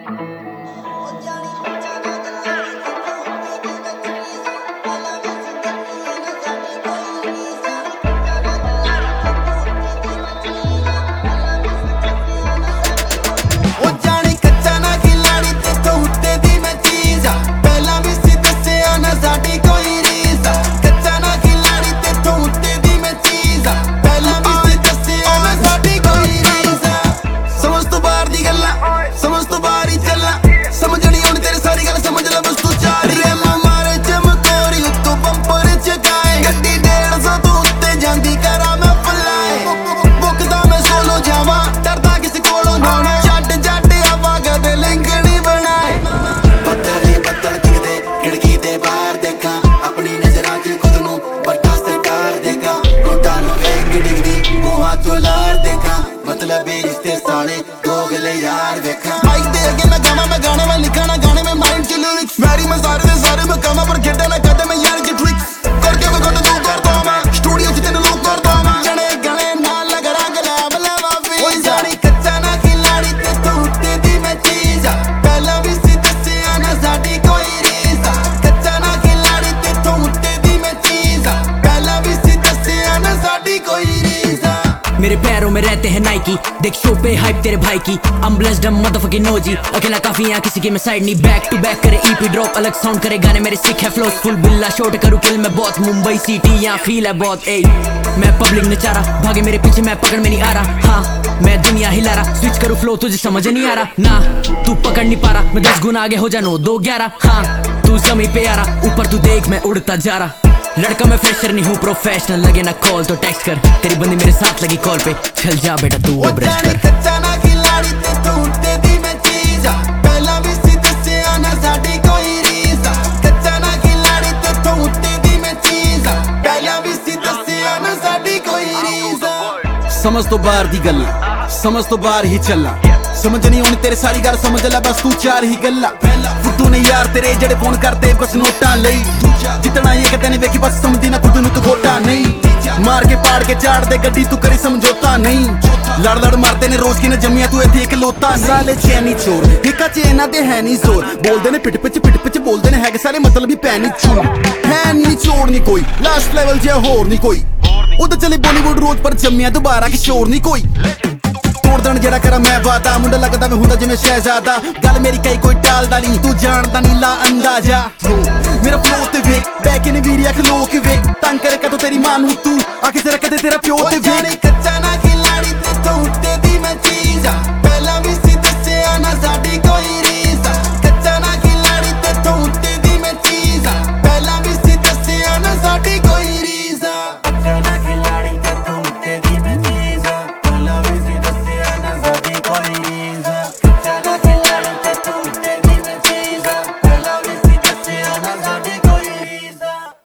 मतलब रिश्ते साले दोगले यार देखा माइक दे अगे मैं गाना मैं गाने में लिखा ना गाने में माइंड के लिरिक्स मैरी मैं सारे में कमा पर खेडा ना कदम में यार के ट्रिक्स करके मैं गोटे दो करता मैं स्टूडियो च तेन लोग करता मैं जने गले ना लग रंग ला माफी ओए जानी कच्चा ना खिलाड़ी ते तू ते दी मैं चीज पहला भी सी दसिया ना साडी कोई रीस कच्चा ना खिलाड़ी ते तू ते दी मैं चीज पहला भी सी दसिया ना साडी कोई रीस मेरे पैरों में रहते हैं नाइकी देख शो पे हाइप तेरे भाई की I'm blessed I'm motherfucking OG अकेला काफी यहाँ किसी की मैं साइड नहीं बैक टू बैक करे EP ड्रॉप अलग साउंड करे गाने मेरे सिक है फ्लोस फुल बिल्ला शॉट करूँ किल मैं बहुत मुंबई सिटी यहाँ फील है बहुत ए मैं पब्लिक नचारा भागे मेरे पीछे मैं पकड़ में नहीं आ रहा हाँ मैं दुनिया हिला रहा स्विच करूँ फ्लो तुझे समझ नहीं आ रहा ना तू पकड़ नहीं पा रहा मैं 10 गुना आगे हो जानो 2-11 हाँ तू समय पे आ रहा ऊपर तू देख मैं उड़ता जा रहा लड़का मैं फ्रेशर नहीं हूँ प्रोफेशनल लगे ना कॉल तो टेक्स्ट कर तेरी बंदी मेरे साथ लगी कॉल पे चल जा बेटा तू अब रेस्ट कर कच्चा ना खिलाड़ी ते तू ते दी मैं चीज पहला भी सी दसिया ना साडी कोई रीस कच्चा ना खिलाड़ी ते तू ते दी मैं चीज पहला भी सी दसिया ना साडी कोई रीस समझ तो बाहर दी गल्ला समझ तो बाहर ही चलना समझ नहीं होनी तेरे सारी गल समझ ले बस तू चार ही गल्ला फुद्दू ने यार तेरे जड़े फोन करते बस नोटा लई जितना ये कहते नहीं वेखी बस समझी ना खुद तू गोटा नहीं मार के पाड़ के चाड़ दे गड्डी तू करी समझौता नहीं लड़ लड़ मारते ने रोज की ने जमिया तू इत्थे इकलौता साले चैनी चोर ठेका च इन्हां दे है नहीं जोर बोलदे ने पिट पिच बोलदे ने है सारे मतलब ही पैनी चोर है नहीं चोर नहीं कोई लास्ट लेवल जे होर नहीं कोई उधर चले बॉलीवुड रोज पर जमिया दोबारा की शोर नहीं कोई तोड़दन जड़ा करा मैं वादा मुंडा लगदा मैं हुंदा जिवें शहजादा गल मेरी कई कोई टालदा नहीं तू जानदा नहीं ला अंदाजा मेरा फ्लो ते वेख बैक इन वीरिया खलो के वेख तंग करे कदों तेरी मां नू तू आके तेरा कदे तेरा प्यो ते वेख कच्चा ना